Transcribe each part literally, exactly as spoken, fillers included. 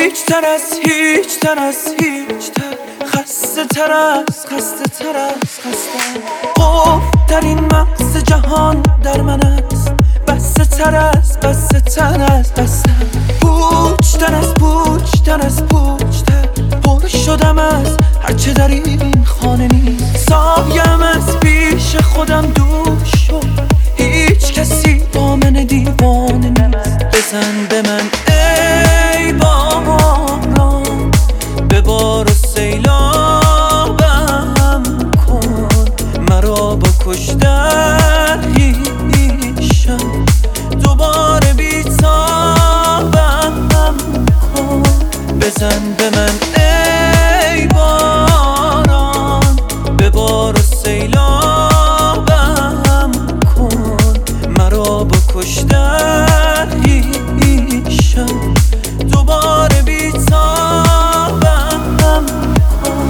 هیچ تر از هیچ تر از هیچ تر خسته تر از خسته تر از خسته خوف در این مغز جهان در من است بسته تر از بسته تر از بسته پوچ تر از پوچ تر از پوچ تر پر شدم از هرچه در این خانه نیست سایم از پیش خودم دور شد هیچ کسی با من دیوانه نیست بزن به من ای باران ببار و سیلابم کن مرا با کشتر هیشم دوباره بیتابم کن بزن به من ای باران ببار و سیلابم کن مرا با کشتر هیشم دوباره بیتابم کن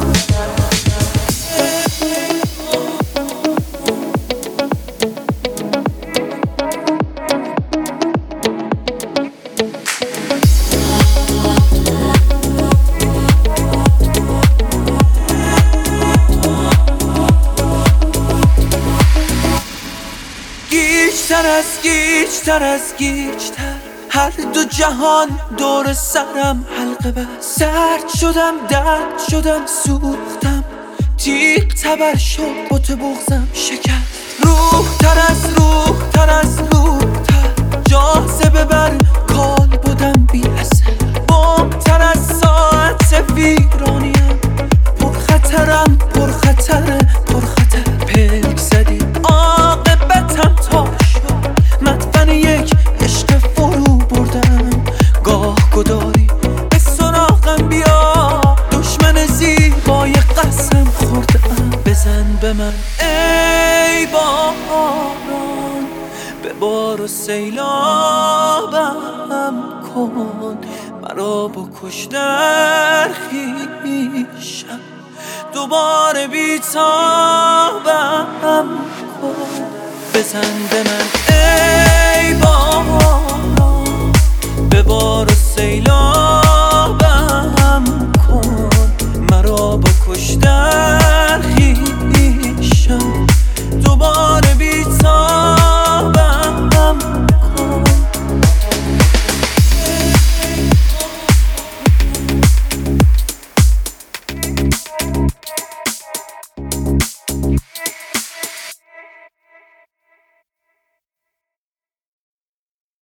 گیج‌تر از گیج‌تر از گیج‌تر هر دو جهان دور سرم حلقه بست سرد شدم درد شدم سوختم تیغ تبر شد بت بغزم شکست روح تر از روح تر از روح تر جاذبه بر کال بودم بی اثر بم تر از ساعت ویرانیم پرخطرم پرخطر پرخطر پلک زدی عاقبتم تا شد مدفن یک عشق فرو بردم گاه گداری به سراغم بیا دشمن زیبای قسم خوردم بزن به من ای باران ببار و سیلابم کن مرا با کشتر خویشم دوباره بیتابم کن بزن به من ای